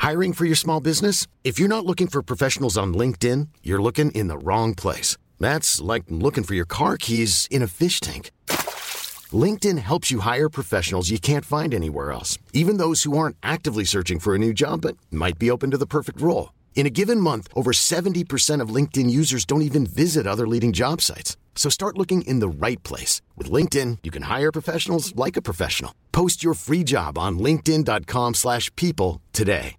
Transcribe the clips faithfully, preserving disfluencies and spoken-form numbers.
Hiring for your small business? If you're not looking for professionals on LinkedIn, you're looking in the wrong place. That's like looking for your car keys in a fish tank. LinkedIn helps you hire professionals you can't find anywhere else, even those who aren't actively searching for a new job but might be open to the perfect role. In a given month, over seventy percent of LinkedIn users don't even visit other leading job sites. So start looking in the right place. With LinkedIn, you can hire professionals like a professional. Post your free job on linkedin dot com slash people today.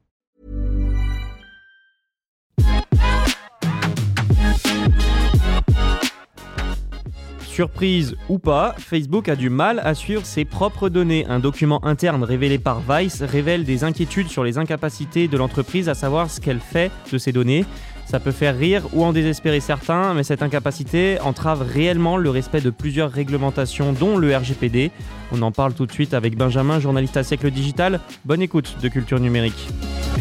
Surprise ou pas, Facebook a du mal à suivre ses propres données. Un document interne révélé par Vice révèle des inquiétudes sur les incapacités de l'entreprise à savoir ce qu'elle fait de ces données. Ça peut faire rire ou en désespérer certains, mais cette incapacité entrave réellement le respect de plusieurs réglementations, dont le R G P D. On en parle tout de suite avec Benjamin, journaliste à Siècle Digital. Bonne écoute de Culture Numérique.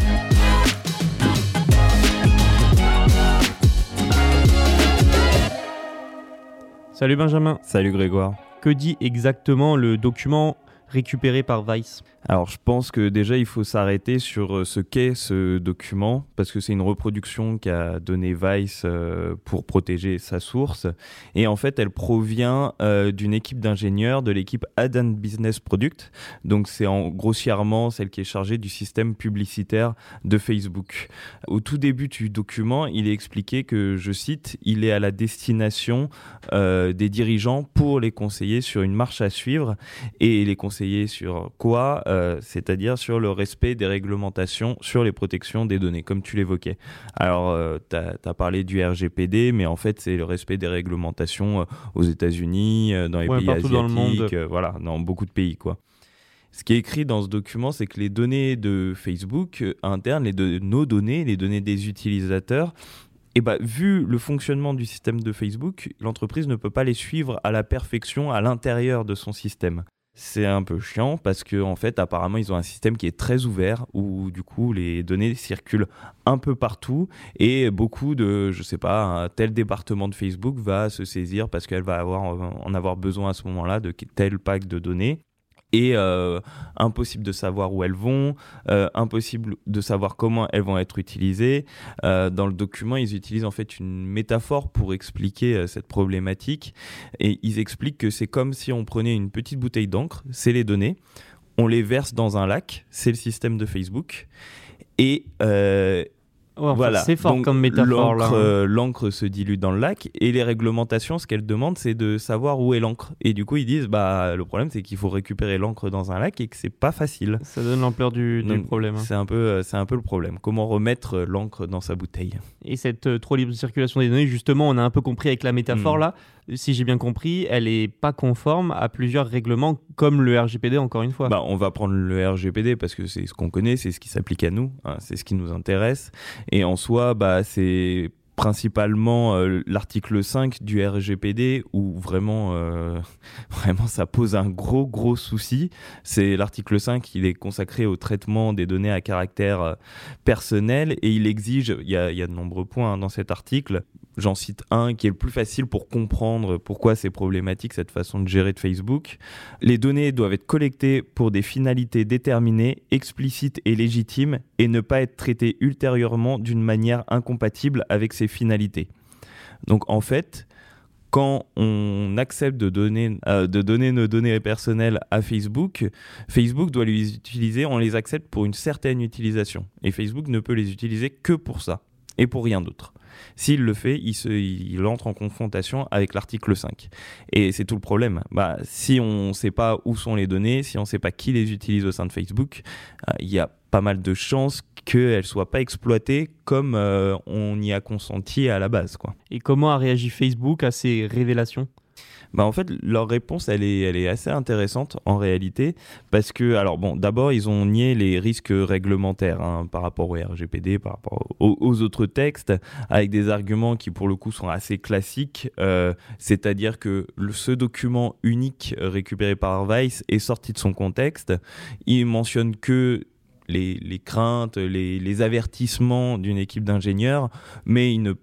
Salut Benjamin. Salut Grégoire. Que dit exactement le document récupéré par Vice ? Alors je pense que déjà il faut s'arrêter sur ce qu'est ce document, parce que c'est une reproduction qu'a donné Vice euh, pour protéger sa source, et en fait elle provient euh, d'une équipe d'ingénieurs de l'équipe Ad and Business Product, donc c'est en, grossièrement celle qui est chargée du système publicitaire de Facebook. Au tout début du document, il est expliqué que, je cite, il est à la destination euh, des dirigeants pour les conseiller sur une marche à suivre, et les conseiller sur quoi euh, Euh, c'est-à-dire sur le respect des réglementations sur les protections des données, comme tu l'évoquais. Alors, euh, tu as parlé du R G P D, mais en fait, c'est le respect des réglementations euh, aux États-Unis, euh, dans les ouais, pays partout asiatiques, dans le monde. Euh, voilà, dans beaucoup de pays, quoi. Ce qui est écrit dans ce document, c'est que les données de Facebook euh, internes, les de, nos données, les données des utilisateurs, et bah, vu le fonctionnement du système de Facebook, l'entreprise ne peut pas les suivre à la perfection à l'intérieur de son système. C'est un peu chiant parce que en fait, apparemment, ils ont un système qui est très ouvert où du coup, les données circulent un peu partout et beaucoup de, je sais pas, un tel département de Facebook va se saisir parce qu'elle va avoir, en avoir besoin à ce moment-là de tel pack de données. Et euh, impossible de savoir où elles vont, euh, impossible de savoir comment elles vont être utilisées. Euh, dans le document, ils utilisent en fait une métaphore pour expliquer euh, cette problématique. Et ils expliquent que c'est comme si on prenait une petite bouteille d'encre, c'est les données, on les verse dans un lac, c'est le système de Facebook. Et... Euh, Ouais, enfin, voilà. c'est fort donc, comme métaphore l'encre, là. Euh, l'encre se dilue dans le lac et les réglementations, ce qu'elles demandent, c'est de savoir où est l'encre. Et du coup, ils disent, bah, le problème, c'est qu'il faut récupérer l'encre dans un lac et que c'est pas facile. Ça donne l'ampleur du, du donc, problème. Hein. C'est un peu, c'est un peu le problème. Comment remettre l'encre dans sa bouteille ? Et cette euh, trop libre circulation des données, justement, on a un peu compris avec la métaphore mmh. là. Si j'ai bien compris, elle est pas conforme à plusieurs règlements comme le R G P D, encore une fois. Bah, on va prendre le R G P D parce que c'est ce qu'on connaît, c'est ce qui s'applique à nous, hein, c'est ce qui nous intéresse. Et en soi, bah, c'est principalement euh, l'article cinq du R G P D où vraiment, euh, vraiment ça pose un gros gros souci. C'est l'article cinq, il est consacré au traitement des données à caractère euh, personnel et il exige, il y a, il y a de nombreux points hein, dans cet article. J'en cite un qui est le plus facile pour comprendre pourquoi c'est problématique cette façon de gérer de Facebook. Les données doivent être collectées pour des finalités déterminées, explicites et légitimes et ne pas être traitées ultérieurement d'une manière incompatible avec ces finalités. Donc en fait, quand on accepte de donner, euh, de donner nos données personnelles à Facebook, Facebook doit les utiliser, on les accepte pour une certaine utilisation. Et Facebook ne peut les utiliser que pour ça et pour rien d'autre. S'il le fait, il, se, il entre en confrontation avec l'article cinq. Et c'est tout le problème. Bah, si on ne sait pas où sont les données, si on ne sait pas qui les utilise au sein de Facebook, euh, il y a pas mal de chances qu'elles ne soient pas exploitées comme euh, on y a consenti à la base, quoi. Et comment a réagi Facebook à ces révélations ? Bah en fait, leur réponse, elle est, elle est assez intéressante en réalité, parce que, alors bon, d'abord, ils ont nié les risques réglementaires hein, par rapport au R G P D, par rapport aux, aux autres textes, avec des arguments qui, pour le coup, sont assez classiques, euh, c'est-à-dire que le, ce document unique récupéré par Vice est sorti de son contexte. Il mentionne que les, les craintes, les, les avertissements d'une équipe d'ingénieurs, mais il ne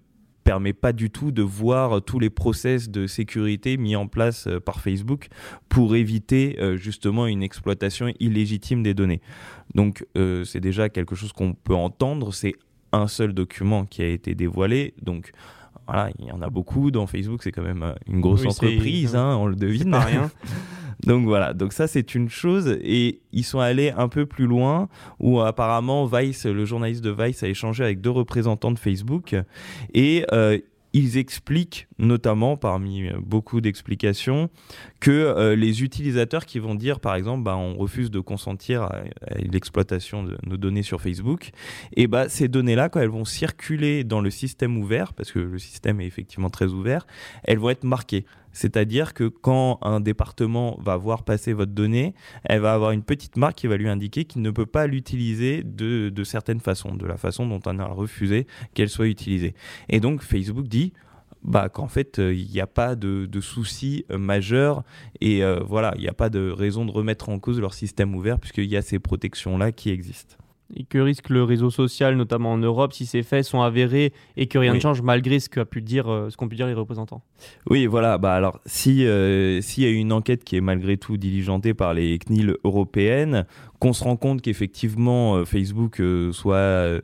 permet pas du tout de voir tous les process de sécurité mis en place euh, par Facebook pour éviter euh, justement une exploitation illégitime des données. Donc euh, c'est déjà quelque chose qu'on peut entendre, c'est un seul document qui a été dévoilé, donc voilà, il y en a beaucoup dans Facebook, c'est quand même une grosse oui, entreprise, hein, on le devine. C'est pas rien. Donc voilà, donc ça c'est une chose, et ils sont allés un peu plus loin où apparemment Vice, le journaliste de Vice a échangé avec deux représentants de Facebook et euh, ils expliquent, notamment parmi beaucoup d'explications, que euh, les utilisateurs qui vont dire, par exemple, bah, on refuse de consentir à, à l'exploitation de nos données sur Facebook, et bah, ces données-là, quand elles vont circuler dans le système ouvert, parce que le système est effectivement très ouvert, elles vont être marquées. C'est-à-dire que quand un département va voir passer votre donnée, elle va avoir une petite marque qui va lui indiquer qu'il ne peut pas l'utiliser de, de certaines façons, de la façon dont on a refusé qu'elle soit utilisée. Et donc Facebook dit bah, qu'en fait, il euh, n'y a pas de, de souci euh, majeur et euh, voilà, il n'y a pas de raison de remettre en cause leur système ouvert puisqu'il y a ces protections-là qui existent. Et que risque le réseau social, notamment en Europe, si ces faits sont avérés et que rien oui. ne change malgré ce qu'a pu dire, euh, ce qu'ont pu dire les représentants. Oui, voilà. Bah alors, si euh, s'il y a une enquête qui est malgré tout diligentée par les C N I L européennes, qu'on se rend compte qu'effectivement euh, Facebook euh, soit euh,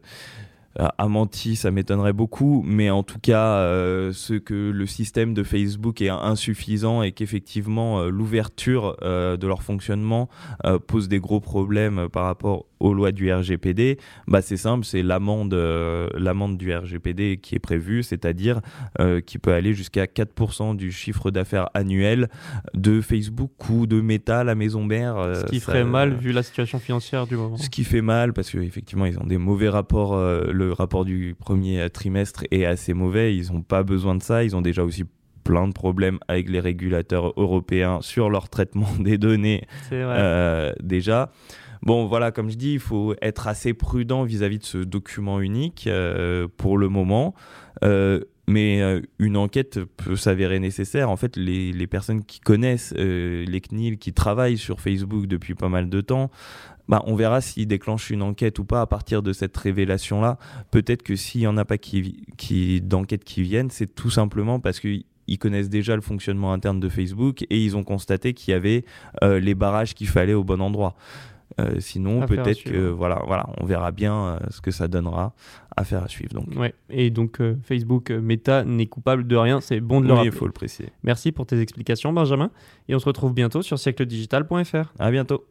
a menti, ça m'étonnerait beaucoup, mais en tout cas, euh, ce que le système de Facebook est insuffisant et qu'effectivement euh, l'ouverture euh, de leur fonctionnement euh, pose des gros problèmes par rapport aux lois du R G P D, bah c'est simple, c'est l'amende, euh, l'amende du R G P D qui est prévue, c'est-à-dire euh, qui peut aller jusqu'à quatre pour cent du chiffre d'affaires annuel de Facebook ou de Meta, la maison mère. Euh, ce qui ça, ferait mal vu la situation financière du moment. Ce qui fait mal parce qu'effectivement, ils ont des mauvais rapports. Euh, le rapport du premier trimestre est assez mauvais, ils n'ont pas besoin de ça, ils ont déjà aussi plein de problèmes avec les régulateurs européens sur leur traitement des données euh, déjà. Bon, voilà, comme je dis, il faut être assez prudent vis-à-vis de ce document unique euh, pour le moment. Euh, mais euh, une enquête peut s'avérer nécessaire. En fait, les, les personnes qui connaissent euh, les C N I L, qui travaillent sur Facebook depuis pas mal de temps, bah, on verra s'ils déclenchent une enquête ou pas à partir de cette révélation-là. Peut-être que s'il n'y en a pas qui, qui, d'enquêtes qui viennent, c'est tout simplement parce que ils connaissent déjà le fonctionnement interne de Facebook et ils ont constaté qu'il y avait euh, les barrages qu'il fallait au bon endroit. Euh, sinon, affaire peut-être que voilà, voilà, on verra bien euh, ce que ça donnera. Affaire à suivre. Donc. Ouais. Et donc euh, Facebook euh, Meta n'est coupable de rien, c'est bon de le oui, rappeler. Il faut le préciser. Merci pour tes explications, Benjamin. Et on se retrouve bientôt sur siècle digital point f r. À bientôt.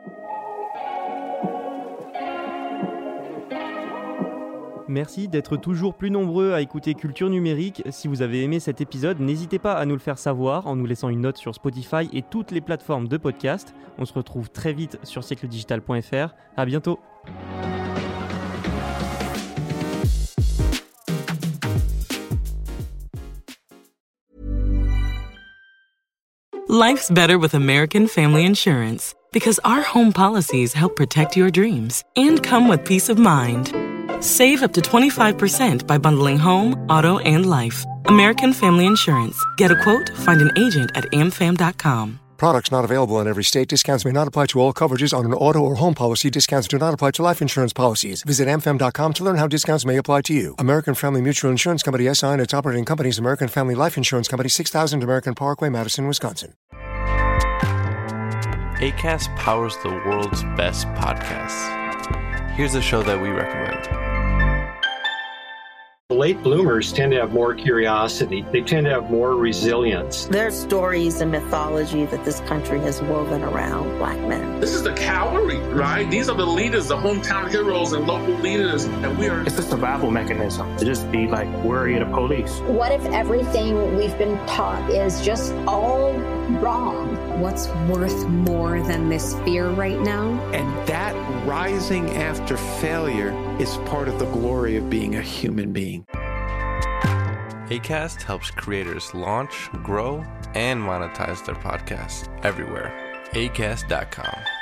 Merci d'être toujours plus nombreux à écouter Culture Numérique. Si vous avez aimé cet épisode, n'hésitez pas à nous le faire savoir en nous laissant une note sur Spotify et toutes les plateformes de podcast. On se retrouve très vite sur siècle digital point f r. À bientôt. Life's better with American Family Insurance because our home policies help protect your dreams and come with peace of mind. Save up to twenty-five percent by bundling home, auto, and life. American Family Insurance. Get a quote, find an agent at a m fam dot com. Products not available in every state. Discounts may not apply to all coverages on an auto or home policy. Discounts do not apply to life insurance policies. Visit a m fam dot com to learn how discounts may apply to you. American Family Mutual Insurance Company S I and its operating companies, American Family Life Insurance Company, six thousand American Parkway, Madison, Wisconsin. Acast powers the world's best podcasts. Here's a show that we recommend. Late bloomers tend to have more curiosity. They tend to have more resilience. There's stories and mythology that this country has woven around Black men. This is the cavalry, right? These are the leaders, the hometown heroes and local leaders. And we are... It's a survival mechanism to just be like worry of the police. What if everything we've been taught is just all wrong? What's worth more than this fear right now? And that rising after failure is part of the glory of being a human being. Acast helps creators launch, grow, and monetize their podcasts everywhere. acast dot com.